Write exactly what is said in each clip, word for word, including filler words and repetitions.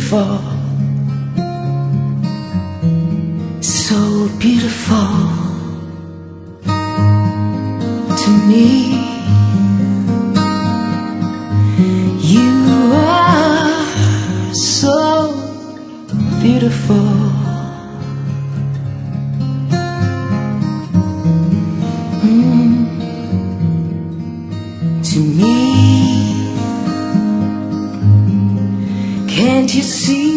beautiful, so beautiful to me. You are so beautiful. Mm. To me, can't you see?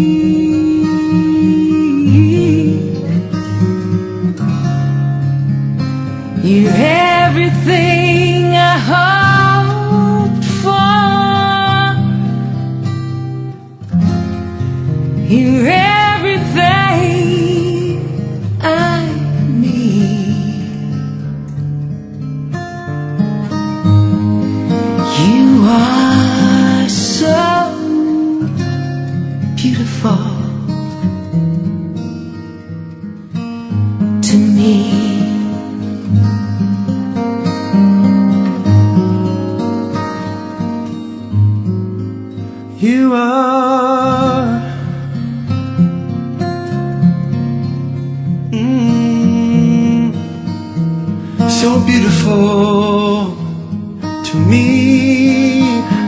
You're everything I hoped for. You're everything I need. You are so beautiful to me. You are mm, so beautiful to me.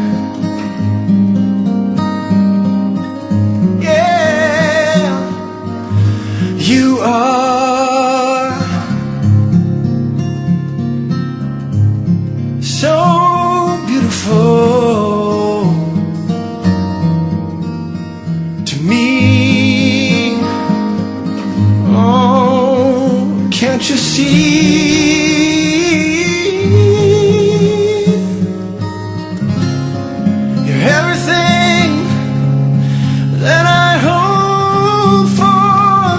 Yeah, you are so beautiful to me. Oh, can't you see? You're everything that I hope for.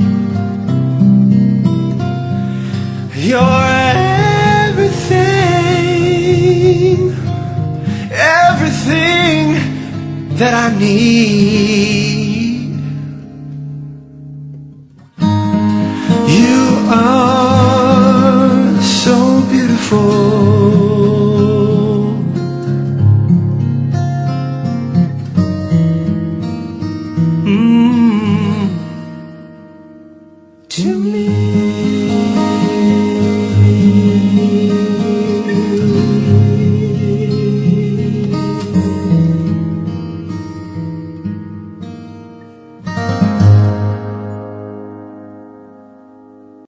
You're everything, everything that I need. You are so beautiful. Mm, to me.